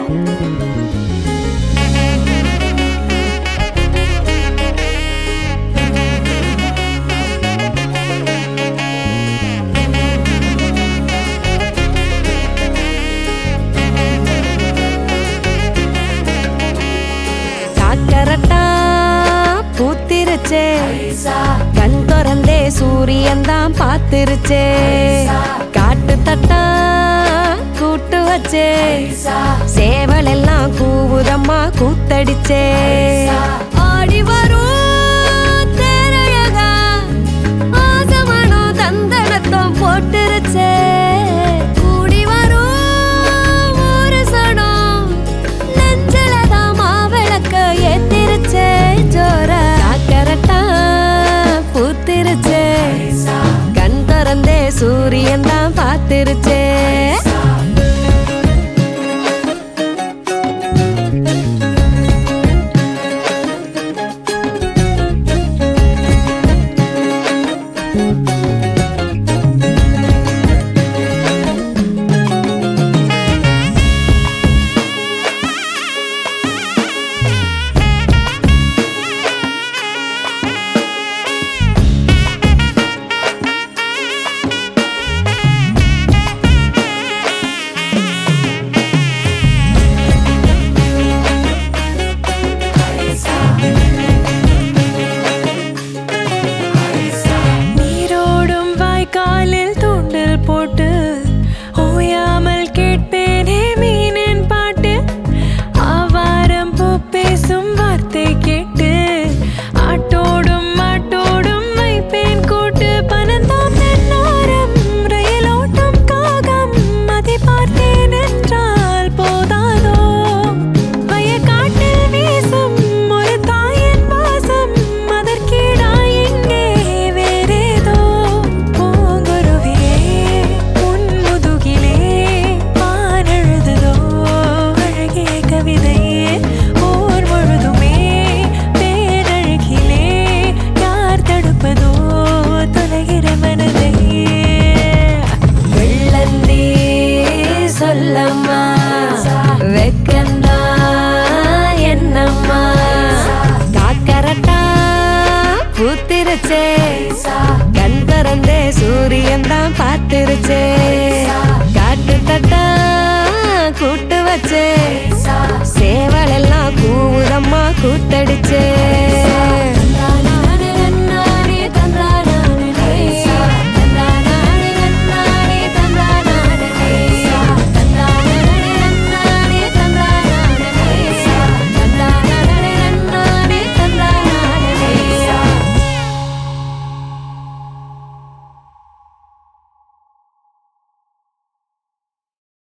கண் திறந்தே சூரியன் தான் பார்த்திருச்சே காட்டு தட்டா கூட்டு வச்சே சேவல் எல்லாம் கூவுதம்மா கூத்தடிச்சே ஆடி வரும் தேரையகா ஆசமனோ தந்தனத்தம் போட்டுருச்சே கூடி வரும் ஒரு சனம் நெஞ்சலதான் மாவிளக்க ஏத்திருச்சே ஜோர பூத்திருச்சே கண் திறந்தே சூரியன் தான் பார்த்திருச்சே பூத்திருச்சே கண் திறந்தே சூரியன் தான்